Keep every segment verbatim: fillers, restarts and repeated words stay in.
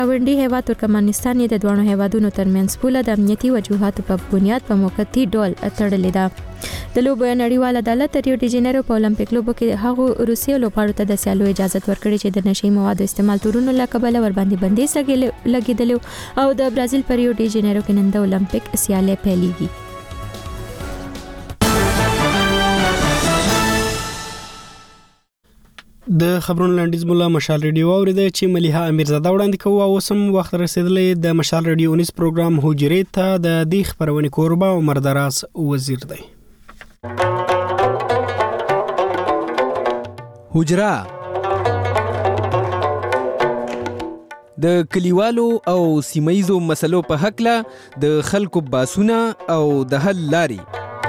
ګاونډي هیواد ترکمنستان د دوه هیوادونو ترمنځ پوله د امنیتي وجوهاتو په بنیاد په موقتی ډول تړلې ده. د لوبو نړیوال عدالت ریو ډی جنیرو په اولمپیک لوبو کې هغه روسي لوبغاړو ته د سیالو اجازه ورکړې چې د نشي موادو استعمال تورونو له کبله ور باندې بندیز لګیدل او د برازیل په ریو ډی جنیرو کې نن د اولمپیک سیالۍ پیلېږي. د خبرونو لاندیز مولا مشال ریډیو اوریده چې مليحه امیرزاده وړاندې کوي او سم وخت رسیدلې د مشال ریډیو نس پروګرام هوجرې ته د دې خبرونه کوربه عمر دراز وزیر دی. هوجرا د کلیوالو او سیمایزو مسلو په حق له د خلکو باسونه او د حل لاري.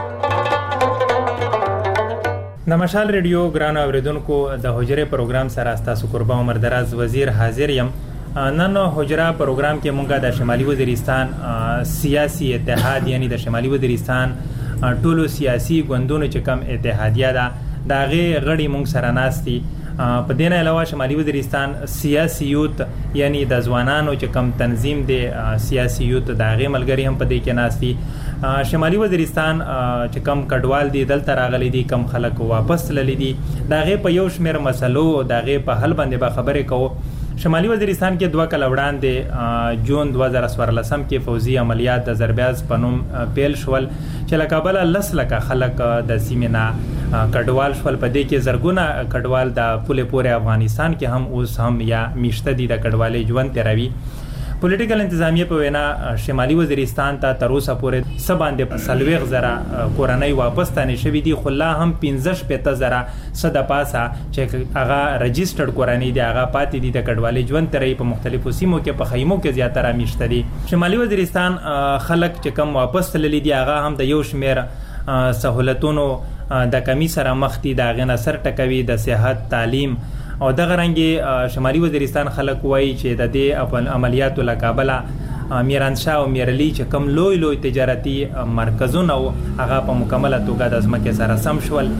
د مشال ریډیو ګران اوریدونکو د حجره پروګرام سره تاسو قربان عمر دراز وزیر حاضر یم. نن حجره پروګرام کې مونږه د شمالي وزیرستان سیاسي اتحاد یعنی د شمالي وزیرستان ټولو سیاسي ګوندونو چې کم اتحادیه ده داغه غړي مونږ سره ناستي. په دې نه علاوه شمالي وزیرستان سیاسي یوت یعنی د ځوانانو چې کم تنظیم دی سیاسي یوت داغه ملګری هم په دې کې ناستي. شمالي وزیرستان چې کم کډوال دي دلته راغلي دي کم خلک واپس تللي دي داغه په یو شمیر مسلو داغه په حل باندې به خبرې کوو. شمالي وزیرستان کې دوه کال وړاندې جون دوه هزار څوارلسم کې فوزي عملیات د زربیاز په نوم پیل شول چې له کابل لس لکه خلک د سیمه کډوال شول. په دې کې زرګونه کډوال د پوله پورې افغانستان کې هم اوس هم یا میشته دي د کډوالۍ ژوند تیروي. پولیټیکل انتظامیه په وینا شمالي وزیرستان ته تر اوسه پورې سباندې سلويغ زره کورنۍ واپس تانه شوې دي خو لا هم پنځه شپږ زره صد پاسه چې هغه رجسترډ کورنۍ دي هغه پاتې دي د کډوالۍ ژوند ترې په مختلفو سیمو کې په خیمو کې زیاتره میشته دي. شمالي وزیرستان خلک چې کم واپس تللي دي هغه هم د یو شمیر سہولتونو د کمی سره مخ دي د غن اثر ټکوي د صحت تعلیم او دغه رنګي شمالي وزیرستان خلک وایي چې د دې عملیاتو له کابله میرانشاه او میرلی چې کم لوی لوی تجارتي مرکزونه او هغه په مکمله توګه د ځمکې سره سم شول.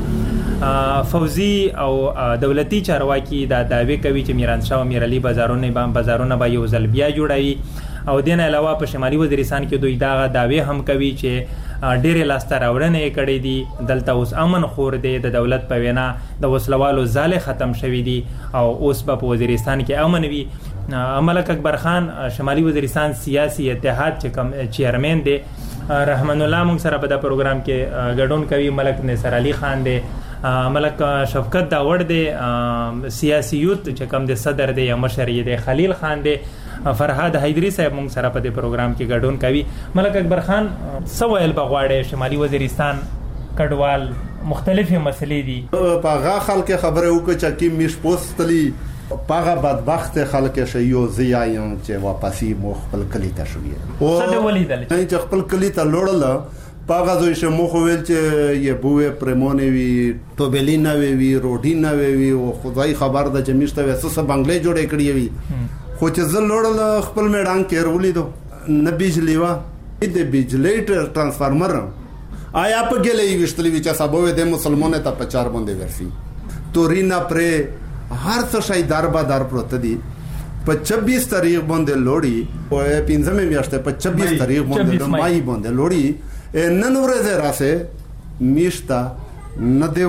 فوزي او دولتي چارواکي دا داوی کوي چې میرانشاه او میرلی بازارونه بازارونه به یو ځل بیا جوړوي او دین علاوه په شمالي وزیرستان کې دوی دا داوی هم کوي چې ډېر لاسته راوړنې کړې دي دلته اوس امن خور دی د دولت په وینا د وسلوالو ځاله ختم شوې دي او اوس په وزیرستان کې امن وي. ملک اکبر خان شمالي وزیرستان سیاسي اتحاد چې کوم چیرمن دی رحمان الله مونږ سره په دا پروګرام کې ګډون کوي. ملک نصر علي خان دی ملک شفقت داوړ دی سیاسي یوت چې کوم د صدر دی مشر دی خلیل خان دی فرهاد حیدری صاحب مونږ سره په دې پروګرام کې ګډون کوي. ملک اکبر خان سوال بغواړي شمالي وزیرستان کډوال مختلفې مسلې دي په هغه خلک خبره وکړه چې کی مش پوستلی پاغه بدبخت خلک شيو زیایم چې واپسی مو خپل کلی ته شوی او څه ولیدل چې خپل کلی ته لوړل پاغه دوی چې مو خو ویل چې یې بوې پرمونه وی توبلینا وی روډینا وی او خدای خبر ده چې مشته وسه بنگلې جوړې کړې وی خو چې زل لوړل خپل میدان کې ولیدو نه بجلی وا د بجلی ترانسفارمر آیا په ګلې وشتلې چې سبب د مسلمانانو ته په چار باندې ورسي تورینا پرې هر څه شي دربا در پروت دي په چھبیس تاریخ باندې لوړی او پنځمه میاشته په چھبیس تاریخ باندې مای باندې لوړی نن ورځ راځه میشتا نه دی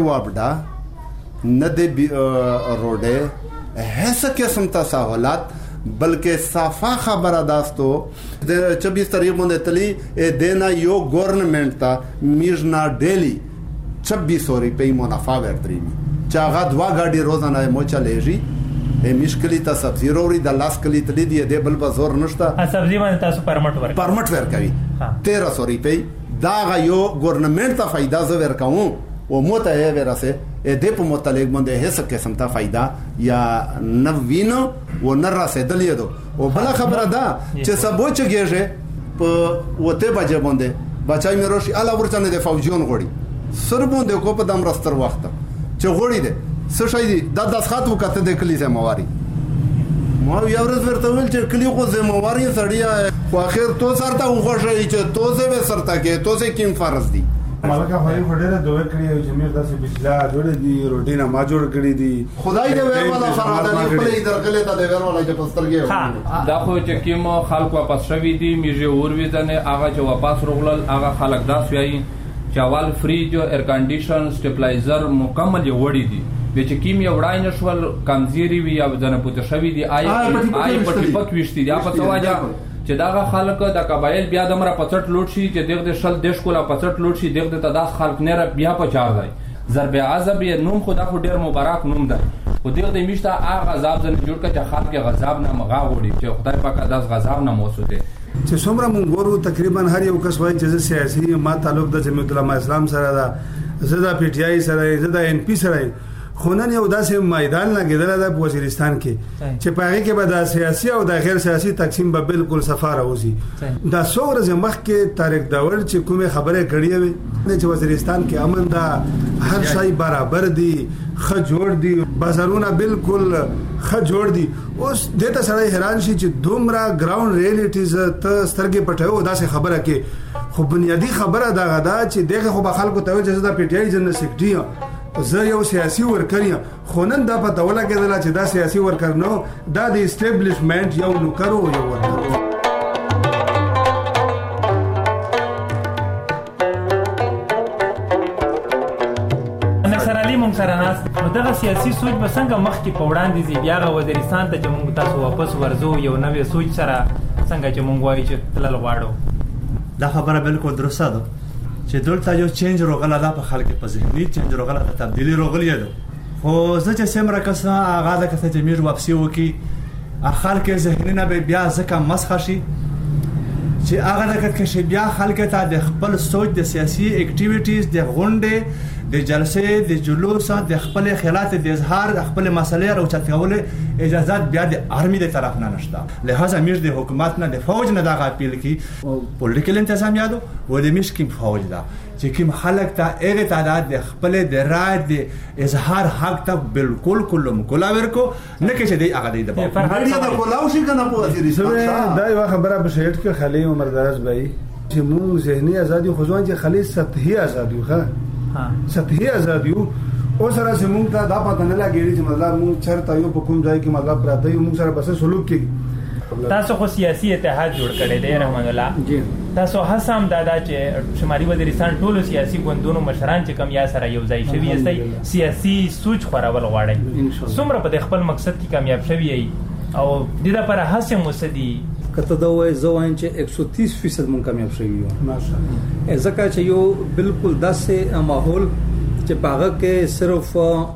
وابډا نه دی روډه هڅه کې سمتا سہولت بلکې صافه خبره داستو د چھبیس تاریخ باندې تلی دینا یو گورنمنت تا میژنا ډیلی چھبیس سو روپۍ منافع ورتري چاغه دوا غاډي روزانه مو چلېږي به مشکلی ته سبزی وروړي د لاس کلی تلی دی د بل بازار نشته سبزی باندې تاسو پرمټ ورکوي پرمټ ورکوي تیرہ سو روپۍ دا غو گورنمنت ته فائدہ زو ورکاو او موته یې ورسه ا دې په متعلق باندې هیڅ قسم ته فائدہ یا نوینو و نه رسیدلې دو او بل خبره ده چې سبو چګېږي په وته بجې باندې بچای مې روشي الا ورچنه د فوجیون غوړي سر باندې کو په دم رستر وخت چې غوړي دي څه شي دي د داس خاطو کته د کلی زمواري ما یو ورځ ورته ویل چې کلی خو زمواري سړیا خو اخر تو سرته وغوښي چې تو زه به سرته کې تو زه کیم فرض دي مالکه خوري خوري دوه کړی او جمیر داسې بجلا جوړې دي روټینا ما جوړ کړی دي خدای دې وې والا فراده دې خپل درغله ته دې ور ولا چې پسترګي دا خو چې کوم خلک واپس شوي دي میږي اور ویدنه هغه چې واپس رغلل هغه خلک داس وایي چې اول فریج او ایر کنډیشن سټیپلایزر مکمل وړي دي به چې کیم یو وړاین شول کمزيري وي او ځنه پوت شوي دي آی آی پټي پټ وشتي دا په سواجه چې داغه خلک د قبایل بیا د مره پڅټ لوټ شي چې دغه شل دیش کوله پڅټ لوټ شي دغه ته داس خلک نه بیا په چار دی ضرب عذاب یې نوم خدا خو ډیر مبارک نوم ده خو دغه میشته هغه غضب ځنه جوړ کړه چې خلک غضب نه مغا وړي چې خدای پاک داس غضب نه موسوته چې څومره مونږ ورو تقریبا هر یو کس وایي چې سیاسي ما تعلق د جمعیت العلماء اسلام سره ده زدا پی ټی آی سره زدا ان پی سره خونن یو داسې میدان لګیدل د وزیرستان کې چې پاره کې به د سیاسي او د غیر سیاسي تقسیم به بالکل صفاره وسی دا څوره زمخ کې طارق داور چې کومه خبره کړې وي چې وزیرستان کې امن دا هر شای برابر دي خ جوړ دي بازارونه بالکل خ جوړ دي اوس دته سره حیران شي چې دومره ګراوند ریالیټیز ته سترګې پټو داسې خبره کې خو بنیادی خبره دا غدا چې دغه خو به خلکو ته چې دا پی ټی آی جنرال سیکرټری زه یو سیاسي ورکر یم خو نن دا په توله کېدله چې دا سیاسي ورکر نو دا د اسټیبلیشمنټ یو نوکر او یو ورکر نصر علي مونږ سره ناست نو دغه سیاسي سوچ به څنګه مخکې په وړاندې ځي بیا هغه وزیرستان ته چې مونږ تاسو واپس ورځو یو نوې سوچ سره څنګه چې مونږ وایو چې تلل غواړو دا خبره بالکل درسته ده چې دلته یو چینج روغله لا په خلک په ذهني چینج روغله د تبدیلی روغلی ده خو زه چې سمره کسه هغه د کسه چې میر واپسی وکي خلک ذهني نه بیا ځکه مسخ شي چې هغه د کښې بیا خلک ته د خپل سوچ د سیاسي اکټیویټیز د غونډې د جلسې د جلوس د خپل خیالات د اظهار د خپل مسلې او چتکول اجازه بیا د ارمی د طرف نه نشته لہذا میر د حکومت نه د فوج نه دا اپیل کی پولیټیکل انتظام یادو و د مش کیم فوج دا چې کوم خلک ته هغه تعداد د خپل د رائے د اظهار حق ته بالکل کلم کولا ورکو نه کې چې دی هغه دی د فرهنګ د کولاو شي کنه په وزیرستان دا یو خبره به شهید کې خلی عمر دراز بھائی چې موږ ذهني ازادي خو ځوان چې خلی سطحي ازادي خو ها سطحي ازادي او سره زموږ ته دا پته نه لګیږي چې مطلب موږ چرته یو په کوم ځای کې مطلب راته یو موږ سره بس سلوک کوي تاسو خو سیاسي اتحاد جوړ کړی دی رحمان الله جی تاسو هڅه دادا چې شمالي وزیرستان ټولو سیاسي ګوندونو مشران چې کم یا سره یو ځای شوي استي سیاسي سوچ خورول غواړي څومره په خپل مقصد کې کامیاب شوي او د دې لپاره هڅه مسدي کته دا وای زه وایم چې ایک سو تیس فیصد مونږ کامیاب شوي یو ماشاءالله ځکه چې یو بالکل داسې ماحول چې پاغه کې صرف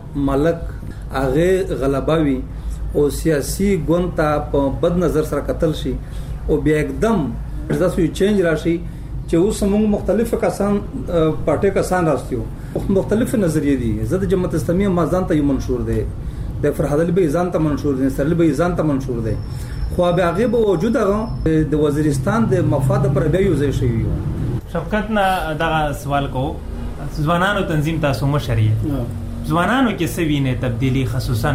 ملک هغه غلباوي او سیاسي ګوند ته په بد نظر سره قتل شي او بیا एकदम داسې چینج راشي چې اوس موږ مختلف کسان پټه کسان راستیو مختلف نظریې دي زه د جماعت اسلامي مازان ته یو منشور دی د فرحت علي به ځان ته منشور دي سرل به ځان ته منشور دی خو به هغه به وجود هغه د وزیرستان د مفاد پر به یو ځای شي شفقت نه دا سوال کو ځوانانو تنظیم تاسو مشري ځوانانو کې سوینه تبدیلی خصوصا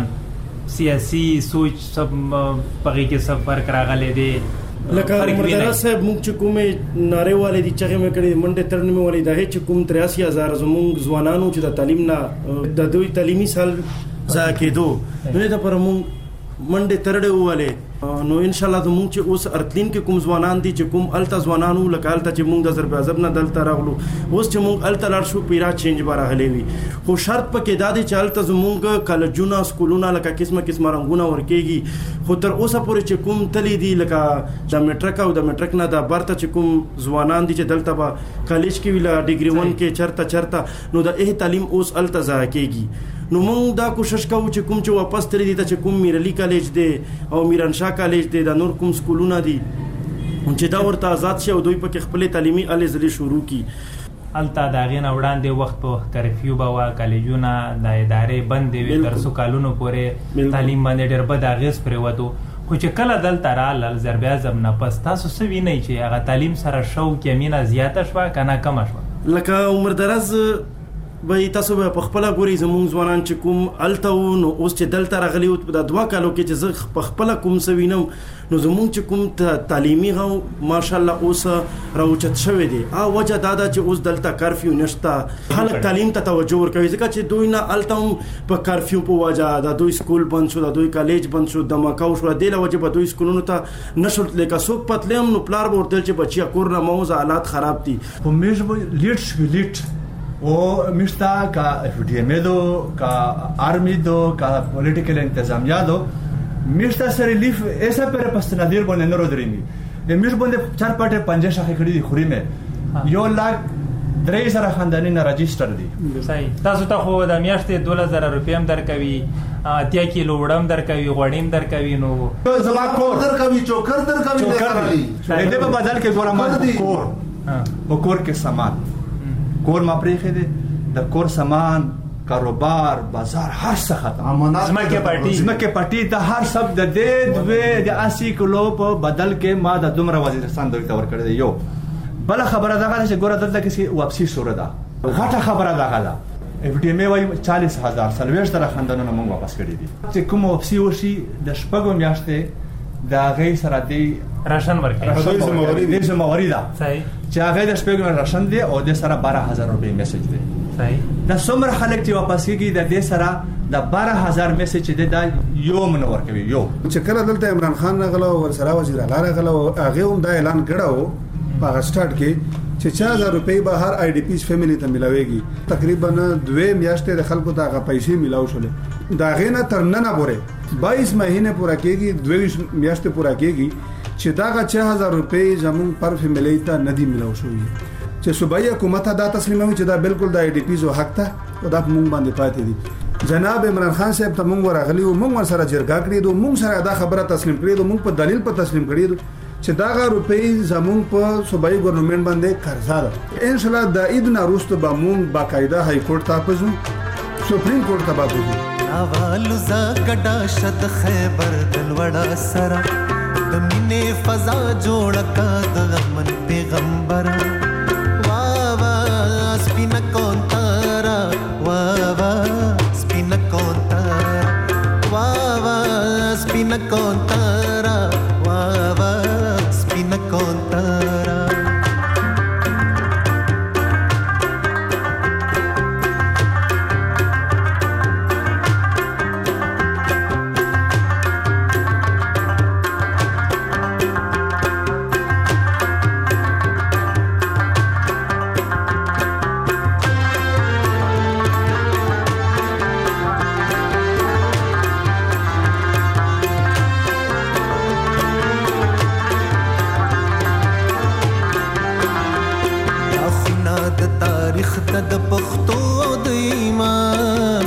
سیاسي سوچ سب پغې کې سب فرق راغلي دي لکه مردرا صاحب موږ چې کومه ناره والے دي چې موږ کړي منډه ترنمه والے د هیڅ کوم تریاسی هزار زموږ ځوانانو چې د تعلیم نه د دوی تعلیمي سال ځکه کېدو نو دا پر موږ منډه ترړې والے نو ان شاء الله زموږ چې اوس ارتلین کې کوم ځوانان دي چې کوم التا ځوانانو لکه التا چې موږ د ضرب نه دلته راغلو اوس چې موږ التا لار شو پیرا چینج باره هلې وي خو شرط پکې دا دی چې التا زموږ کالجونه سکولونه لکه قسمه قسمه رنگونه ورکېږي خو تر اوسه پورې چې کوم تلې دي لکه د میټرک او د میټرک نه د برته چې کوم ځوانان دي چې دلته به کالج کې ویلا ډیګري ون کې چرته چرته نو د اې تعلیم اوس التا ځای کېږي نو موږ دا کوشش کوو چې کوم چې واپس تللی دي چې کوم میرلی کالج دی او میرانشاه کالج دی د نور کوم سکولونه دي چې دا ورته آزاد شي او دوی په خپل تعلیمي الې زلي شروع کی التا دا غین وړاندې وخت په کرفیو بوا کالجونه د ادارې بند وي تر څو کالونو پورې تعلیم باندې ډېر بد اغیز پرې وته خو چې کله دلته رااله ضرب اعظم نه پس تاسو سوي نه چې هغه تعلیم سره شوق یې مینا زیاته شوه کنه کم شوه لکه عمر دراز به تاسو په خپل غوري زموږ ځوانان چې کوم الته نو اوس چې دلته راغلي او په دوا کالو کې چې زه په خپل کوم سوینم نو زموږ چې کوم تعلیمي غو ماشاءالله اوس راوچت شوی دی ا وجه دا دا چې اوس دلته کارفیو نشتا خلک تعلیم ته توجه ورکوي ځکه چې دوی نه الته په کارفیو په وجه دا دوی سکول بند شو دا دوی کالج بند شو د مکاو شو د له وجه په دوی سکولونو ته نشول لکه څوک پتلم نو پلار ورته چې بچیا کورنا موز حالات خراب دي په میژ لیټ لیټ o mista ka F D M do ka army do ka political intezamiado mista se relief esa per pastonadir bon no rodrimi de mir bon de char parte panje shakhe kadi di khuri me yo lag درې زره خاندانی نه رجستر دي صحیح تاسو ته خو د میاشتې دوه زره روپۍ هم درکوي اتیا کیلو وړم درکوي غوړیم درکوي نو زما کور درکوي چوکر درکوي دې په بدل کې ګورم کور په کور کې سامان کور ما پرېخې دي د کور سامان کاروبار بازار هر څه ختم زمکه پټي زمکه پټي د هر سب د دې دوه د اسی کیلو په بدل کې ما د دومره وزیرستان دوی تور کړی یو بل خبره دا غواړي چې ګوره دلته کې واپسی شروع ده غټه خبره دا غلا اف ډي ام وايي چالیس هزار سلويش تر خندانونه موږ واپس کړی دي چې کوم واپسی وشي د شپږو میاشتې دا غي سره دی راشن ورکړي زموږ دي زموږ دا صحیح چې هغه د شپږو راشن دی او د سره بارہ هزار روپۍ میسج دی صحیح د څومره خلک چې واپس کیږي د دې سره د بارہ هزار میسج دی دا یو منور کوي یو چې کله دلته عمران خان راغله ور سره وزیر اعلی راغله هغه هم دا اعلان کړو په سٹارټ کې چې چار هزار روپۍ به هر آی ډي پیز فیملی ته ملاويږي تقریبا دوه میاشتې د خلکو ته هغه پیسې ملاو شولې دا غینه تر نن پورې بائیس مہینے پورا کېږي دوه میاشتې پورا کېږي چې دا چار هزار روپۍ زمون پر فیملی ته ندی ملاو شوې چې صوبایي حکومت دا تسلیموي چې دا بالکل د آی ډي پیز حق ته او دا مونږ باندې پاتې دي جناب عمران خان صاحب ته مونږ ورغلی او مونږ سره جرګه کړې دو مونږ سره دا خبره تسلیم کړې دو مونږ په دلیل په تسلیم کړې دو چې داغه روپۍ زمون په صوبایي ګورنمنت باندې قرضا ده ان شاء الله د عید نه وروسته به مونږ باقاعده های کورټ ته پځو سپریم کورټ ته پځو اوالو ز ګډا شد خیبر دلوړا سره د مینې فضا جوړ کا د امن پیغمبر وا وا سپین کونترا وا وا سپین کونترا وا وا سپین کونترا وا وا سپین کونترا د پښتو د ایمان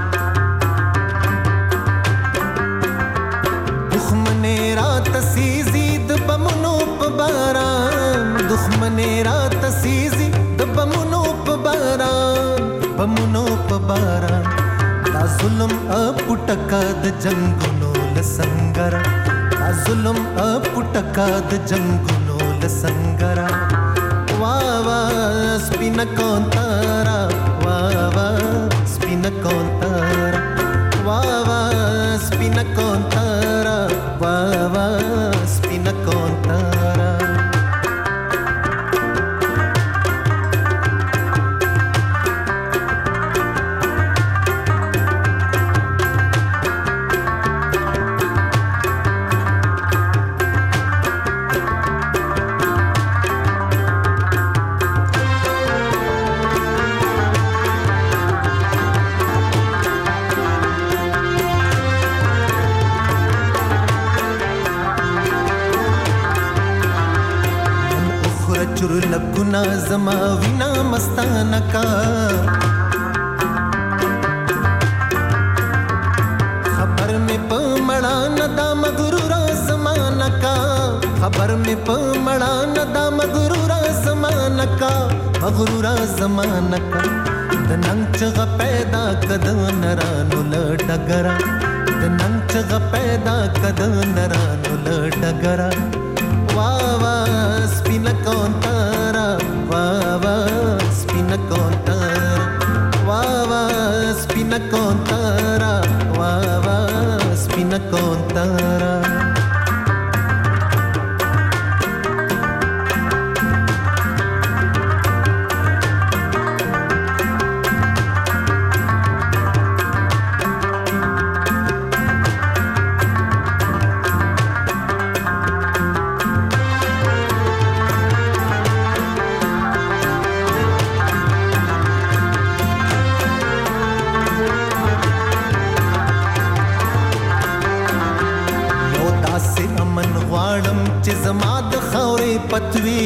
دښمنه رات سيزي د بمونو په باران دښمنه رات سيزي د بمونو په باران بمونو په باران دا ظلم اپټکا د جنگونو لسنګر دا ظلم اپټکا د جنگونو لسنګر وا وا سپین کونترا وا وا سپین کونترا وا وا سپین کونترا وا وا سپین کونترا لګونا زما وینا مستانه کا خبر میں پمړا ندا مغرور زمانہ کا خبر میں پمړا ندا مغرور زمانہ کا مغرور زمانہ کا د نن چغ پیدا کد نرانو لټګرا د نن چغ پیدا کد نرانو لټګرا وا وا سپین کونترا وا وا سپین کونترا غواړم چې زما د خاورې پتوي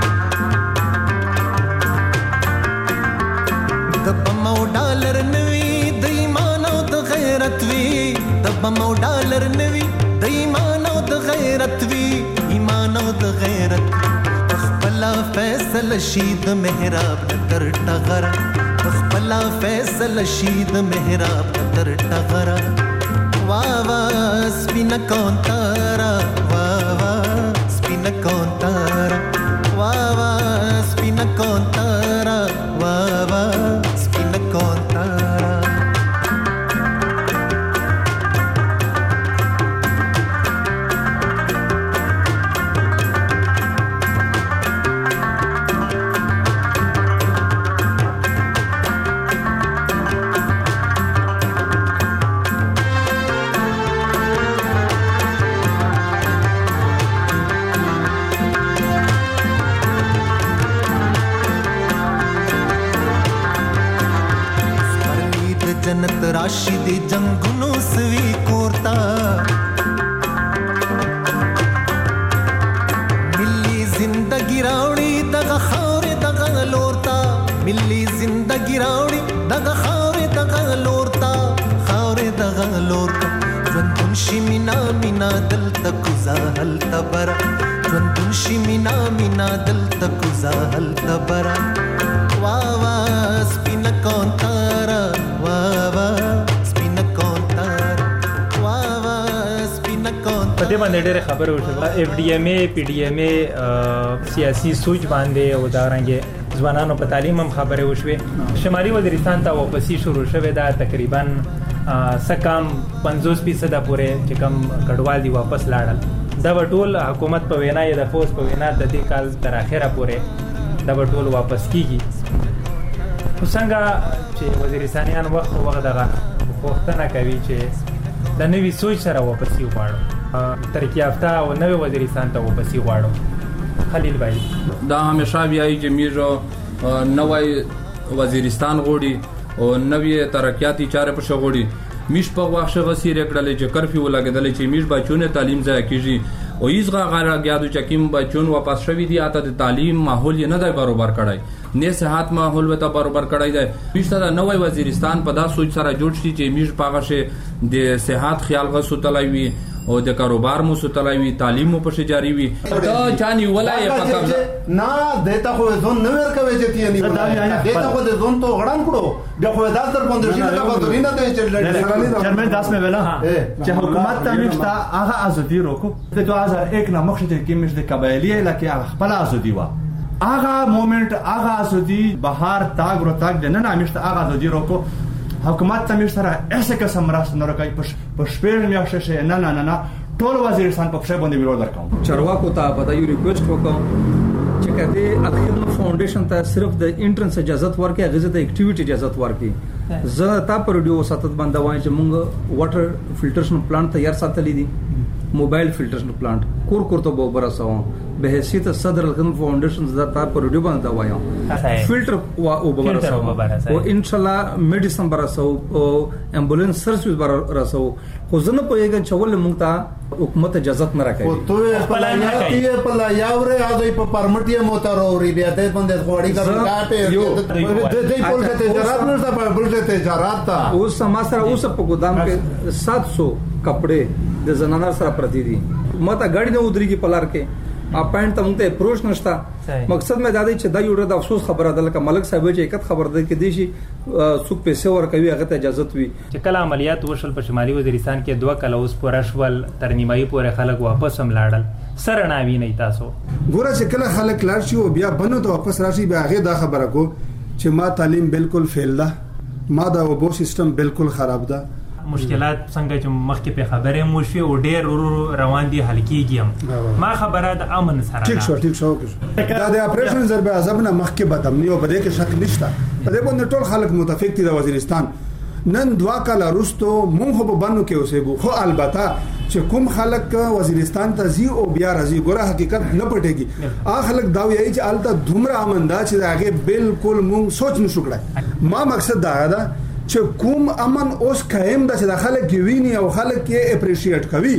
د بم او ډالر نوي د ایمان او د غیرت وي د بم او ډالر نوي د ایمان او د غیرت وي ایمان او د غیرت خپلا فیصل شید محراب تر ټغرا خپلا فیصل شید محراب تر ټغرا وا وا سپین کونتارا وا وا سپین کونتارا وا وا سپین کونتارا وا وا سپین کونتارا जन्नत राशि दे जंगुनो सवी कोरता मिली जिंदगी रावड़ी दगा खावरे दगा लोरता मिली जिंदगी रावड़ी दगा खावरे दगा लोरता खावरे दगा लोरता जंतुनशी मिना मिना दल तकुजा हल तबरा जंतुनशी मिना मिना दल तकुजा हल तबरा वा वा स्पिन कौंतारा वा वा स्पिन कौंतारा वा वा स्पिन कौंतारा په دې باندې ډېر خبرې وشوه اف ډي ایم اي پی ډي ایم اي سیاسي سوچ باندې او دا رنګه ځوانانو په تعلیم هم خبرې وشوه شمالي وزیرستان ته واپسی شروع شوه دا تقریبا سکم پنځوس فیصد پورې چې کم کډوال دی واپس لاړل دا ټول حکومت په وینا یا د فوز په وینا د دې کال تر اخره پورې دا ټول واپس کیږي څنګه چې وزیرستانیان وخت وخت دغه پوښتنه کوي چې د نوې سوچ سره واپسی وغواړو ترقی یافته او نوې وزیرستان ته واپسی وغواړو خلیل بھائی دا همیشه بیاي چې میر نوې وزیرستان غوړي او نوې ترقیاتی چارې په شغوړي میش په واښه غسیره کړل چې کرفیو لګیدل چې میش بچونه تعلیم ځای کیږي او ایزغه غره غیادو چکیم بچون واپس شوی دی اته د تعلیم ماحول یې نه دی برابر کړای نه صحت ماحول وته برابر کړای دی میشته د نوې وزیرستان په دا سوچ سره جوړ شي چې میش پاغه شه د صحت خیال غسو تلوي او د کاروبار مو ستلوي تعلیم مو پښه جاری وي دا چاني ولای په قبضه نه دته خو زون نه ورکوي چې تی نه دته خو د زون ته غړان کړو بیا خو داس در پوند شي دا په دنیا ته چې چرمن داس مې ویلا چې حکومت ته مشتا هغه ازادي روکو د دوه هزار یک نه مخکې کې مش د قبایلی علاقې هغه خپل ازادي و هغه مومنت هغه ازادي بهار تاګ ورو تاګ د نه مشتا هغه ازادي روکو حکومت ته مش سره ایسه قسم راست نه راکای په شپږ میاشتې شه نه نه نه ټول وزیرستان په ښه باندې ویرو درکوم چارواکو ته په دا یو ریکوست وکړم چې کله الخدمه فاونډیشن ته صرف د انټرنس اجازه ورکړي غزه د اکټیویټي اجازه ورکړي زه تا پر ډیو ساتت باندې وای چې موږ واټر فلټریشن پلانټ تیار ساتلی دي موبایل فلټریشن پلانټ کور کور ته به برساو به حیثیت صدر الخدمه فاونډیشن زه تا پر ډیو باندې وایم فلټر او به برساو او ان شاء الله میډیسن برساو او امبولانس سرویس برساو خو زه نه پوهیږم چې ول موږ ته حکومت اجازه نه راکړي او ته په لایاتی په لایاوره اځي په پرمټي موټر اوري بیا ته باندې غوړی کاټه د دې په لټه تجارت نه تا په لټه تجارت تا اوس سما سره اوس په ګودام کې سات سو کپڑے د زنانه سره پرتی دي مته غاډي نه ودرېږي پلار کې اپاینټ ته موږ ته اپروچ نشتا مقصد مې دا دی چې دا یو ډېر افسوس خبره ده لکه ملک صاحب چې اکت خبر ده کې دي شي څوک پیسې ورکوي هغه ته اجازه وي چې کله عملیات وشل په شمالي وزیرستان کې دوه کله اوس پوره شول تر نیمایي پورې خلک واپس هم لاړل سره ناوی نه تاسو ګوره چې کله خلک لاړ شي او بیا بنو ته واپس راشي بیا هغه دا خبره کو چې ما تعلیم بالکل فیل ده ما دا وبو سیستم بالکل خراب ده مشکلات څنګه چې مخکې په خبره مو شي او ډېر روان دي حل کېږي ما خبره د امن سره ټیک شو ټیک شو دا د اپریشن ضرب اعظم نه مخکې بدامنی او بده کې شک نشته په دې باندې ټول خلک متفق دي د وزیرستان نن دوا کال وروسته مونږ په بانو کې اوسېګو خو البته چې کوم خلک وزیرستان ته زی او بیا راځي ګوره حقیقت نه پټيږي ا خلک دا وایي چې الته دومره امندا چې هغه بالکل مونږ سوچ نشو کړای ما مقصد دا ده چې کوم امن اوس قائم ده چې د خلک ویني او خلک یې اپریشیټ کوي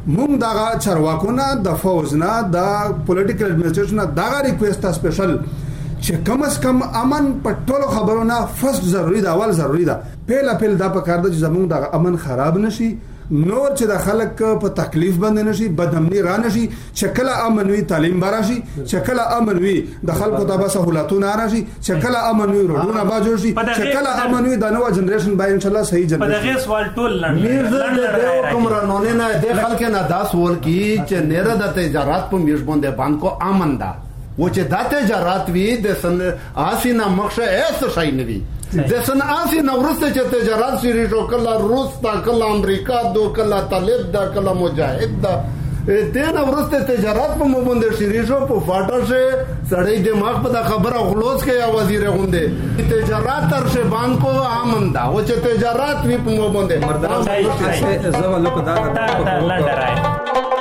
مونږ دغه چارواکونه د فوز نه د پولیټیکل اډمنسټریشن نه دغه ریکوست سپیشل چې کم از کم امن په ټولو خبرونه فرست ضروری ده، اول ضروری ده. پیله پیل دا په کار ده چې زمونږ د امن خراب نشي، نور چې د خلک په تکلیف باندې نشي، بدامني را نشي. چې کله امن وي تعلیم به راشي، چې کله امن وي د خلکو ته به سهولتونه راشي، چې کله امن وي روډونه به جوړ شي، چې کله امن وي د نوو جنریشن به ان شاء الله صحیح جنریشن. په دغه سوال ټول لنډ د کومرانونه نه د خلک نه داس ور کی چې نره د تجارت په میش باندې باندې کو امن ده و چې د تجارت وی د سن آسینا مخشه ایس شای نه وی د سن آسینا ورسته چې تجارت شری شو کله روس تا کله امریکا دو کله طالب دا کله مجاهد دا دین ورسته تجارت په مو باندې شری شو په فاټر شه سړی دماغ په خبره غلوز کې یا وزیر غونډه تجارت تر شه باندې کو امن دا و چې تجارت وی په مو باندې مردان زما لکه دا تا لنډ راي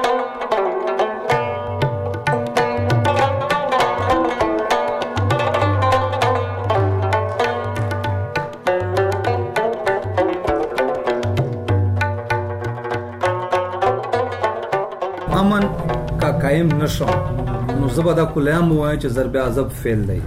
امن کا قائم نشو نو زبدا کلام وای چې ضرب عذاب فعل دی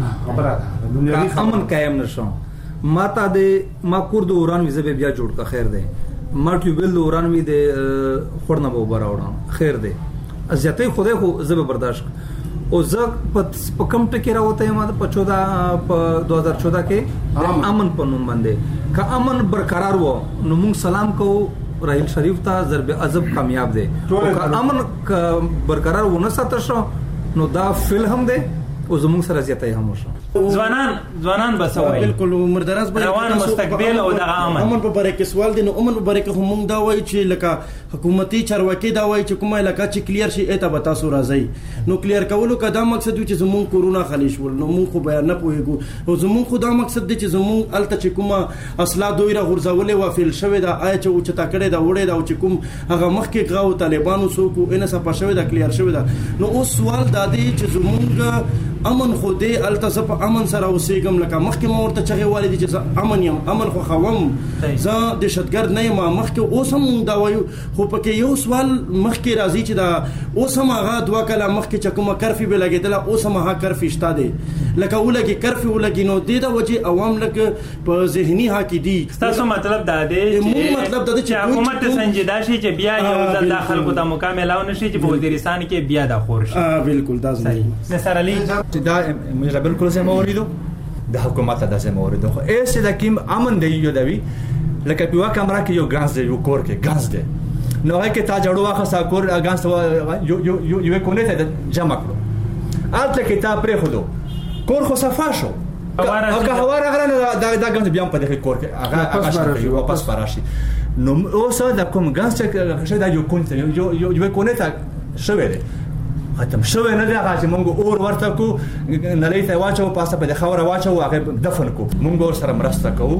خبره امن قائم نشو ماته د ما کور د اوران وی زبې بیا جوړ کا خیر دی ما ټیوبل د اوران وی د خورنه به براوړم خیر دی ازیته خدای خو زبې برداشت او زه په کم ټکی راوته ما په چودہ په دو هزار چودہ کې امن په نوم باندې که امن برقرار وو نو موږ سلام کوو راحیل شریف ته ضرب عذاب کامیاب دی او امن برقرار ونه ساتل شو نو دا فلم دی او زموږ سره زیاتې هم وشو. ځوانان ځوانان بسوي بالکل مردراز به روان مستقبل او د امن امن په باره کې سوال دی. نو امن په باره کې هم دا وایي چې لکه حکومتي چارواکي دا وایي چې کومه علاقه چې کلیر شي اته به تاسو راځي نو کلیر کولو کا دا مقصد وي چې زموږ کورونا خالی شول نو موږ خو بیان نه پوهیږو او زموږ خو دا مقصد دی چې زموږ الته چې کومه اصلاح دوی را غورځولې و فیل شوی دا آیا چې او چې تا کړې دا وړې دا او چې کوم هغه مخکې غاو طالبانو سو کو ان صفه شوی دا کلیر شوی دا نو اوس سوال دا دی چې زموږ امن خو دې الته په امن سره اوسېږم لکه مخکې ما ورته چغې والدي چې امن یم امن خو خوم زه دهشتګرد نه یم مخکې اوس هم دا وایو خو پکې یو سوال مخکې راځي چې دا اوس هم هغه دوه کله مخکې چې کومه کرفي به لګېدله اوس هم هغه کرفي شته دی لکه ولګي کرفي ولګي نو دې د وجې عوام لکه په ذهني ها کې دي. تاسو مطلب دا دی چې مطلب دا دی چې حکومت سنجیده شي چې بیا یو ځل د خلکو ته مکمل او نشي چې په وزیرستان کې بیا د خور شي. بالکل دا صحیح. نصر علي دا مې بالکل زه موریدو د حکومت د زه موریدو خو ایس د کیم امن دی یو دوی لکه په کیمرا کې یو ګانز دی یو کور کې ګانز دی نو هغه کې تا جوړو واخه کور ګانز یو یو یو یو کونې ته جمع کړو البته کې تا پرې خودو کور خو صفا شو هغه هوا راغله دا دا ګانز بیا په دغه کور کې هغه هغه واپس فراشي نو اوس دا کوم ګانز چې دا یو کونې یو یو یو کونې ته شوی دی ختم شوی نه دی هغه چې موږ اور ورته کو نړۍ ته واچو پاسه په خوره واچو هغه دفن کو موږ ور سره مرسته کوو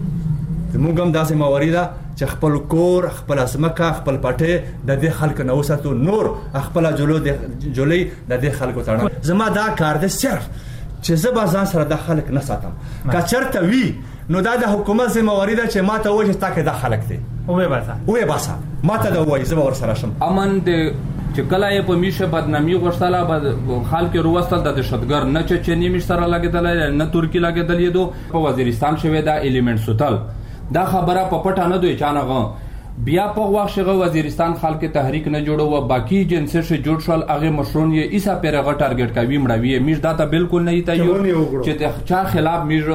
موږ هم داسې مواریده چې خپل کور خپل اسمکه خپل پټه د دې خلکو نه وساتو نور خپل جلو د جولې د دې خلکو تړه زما دا کار دی صرف چې زه به ځان سره د خلک نه ساتم که چرته وي نو دا د حکومت ذمہواری ده چې ما ته وایي تاکه د خلک دی وې باسا وې باسا ما ته دا وایي زه ور سره شم امن د چې کله یې په میشه بدنامي غوښتله به حال کې روستل د دهشتګر نه چچنی مش سره لګېدل نه ترکی لګېدل دو په وزیرستان شوی دا الیمنٹ سوتل دا خبره په پټه نه دوی چانغه بیا په وخت شغه وزیرستان خلک تحریک نه جوړو او باقی جنسه شه جوړ شول هغه مشرون یې ایسا پیرغه ټارګټ کوي مړوي میش دا ته بالکل نه ایته یو چې د چا خلاف میش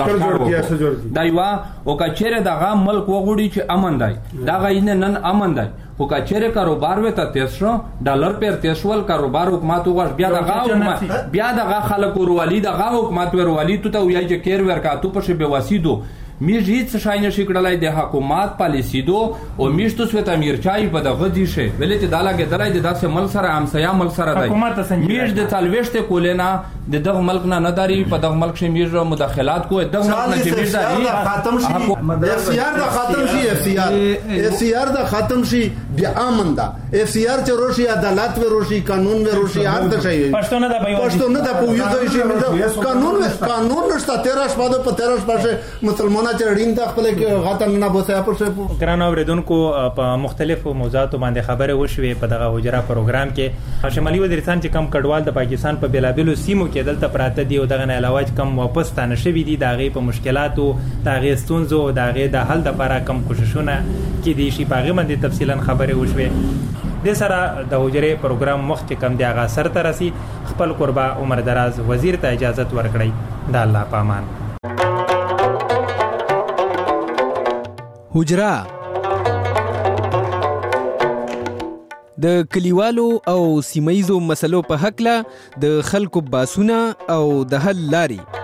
لشکر دایوا او کچره دغه ملک وغوړي چې امن دی دا غینه نن امن دی او کچره کاروبار وته تیسرو ډالر پر تیسول کاروبار حکومت وغوښ بیا دغه حکومت بیا دغه خلک ورولي دغه حکومت ورولي ته وایي چې کیر ورکا تو په شی به وسیدو میش هیڅ شای نشي کړلای د حکومت پالیسی دو او میش تو سوت امیر چای په دغه دي شي ولې چې دالا کې دلای د داسې مل سره همسایا مل سره دی میش د تلويشت کولینا د دغه ملک نه نه داري په دغه ملک شي میر مداخلات کو دغه ملک نه چې میر داري ختم شي اف سی آر دا ختم شي اف سی آر اف سی آر دا ختم شي بیا امن دا اف سی آر چې روشي عدالت و روشي قانون و روشي هر څه شي پښتون نه دا پښتون نه دا په یو ځای شي قانون قانون نشته تیرا شپه په تیرا شپه مسلمانانو چې ډین د خپل غاتن نه بوسه په ګران اوریدونکو په مختلفو موضوعاتو باندې خبره وشوي په دغه حجره پروګرام کې شمالي وزیرستان چې کم کډوال د پاکستان په بیلابلو سیمو کې دلته پراته دي او دغه نه علاوه کم واپس تانه شوي دي د هغې په مشکلاتو د هغې ستونزو د هغې د حل دپاره کم کوششونه کېدی شي په هغې باندې تفصیلا خبرې وشوې دې سره د حجرې پروګرام مخ چې کم دی هغه سرته رسي خپل قربا عمر دراز وزیر ته اجازت ورکړئ د الله په امان. حجره د کلیوالو او سیمایزو مسلو په حق له د خلکو باسونه او د حل لاري